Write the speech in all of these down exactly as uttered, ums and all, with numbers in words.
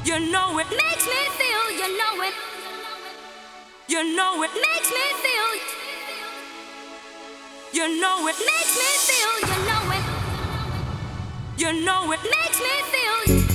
You know it makes me feel, you know it. You know it makes me feel. You know it makes me feel, you know it. You know it makes me feel.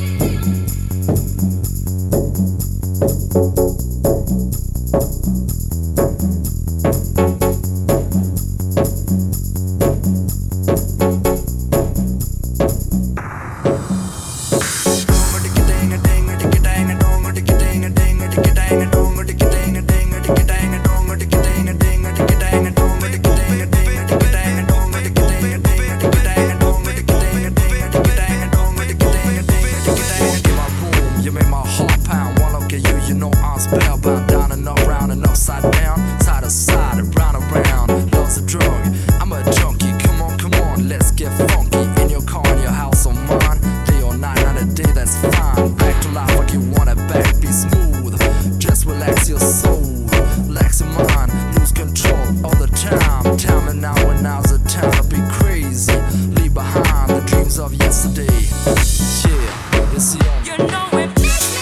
Spellbound, down and up, round and upside down, side to side, and round and round. Love's a drug, I'm a junkie. Come on, come on, let's get funky. In your car, in your house, or mine. Day or night, not a day, that's fine. Back to life like you want it back, be smooth. Just relax your soul, relax your mind, lose control all the time. Tell me now when now's the time to be crazy. Leave behind the dreams of yesterday. Yeah, it's the only. You know it.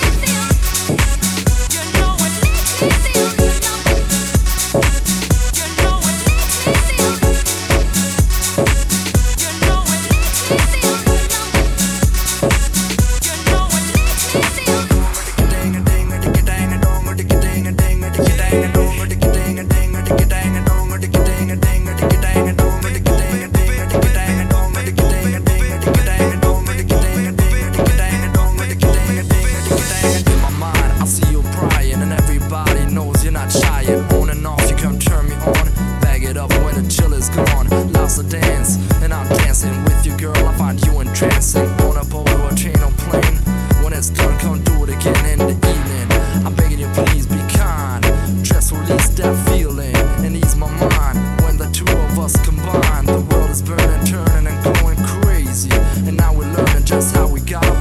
On and off, you come turn me on. Bag it up when the chill is gone. Lots of dance, and I'm dancing with you, girl. I find you entrancing. On a boat or a train or plane. When it's done, come do it again in the evening. I'm begging you, please be kind. Just release that feeling and ease my mind. When the two of us combine, the world is burning, turning, and going crazy. And now we're learning just how we gotta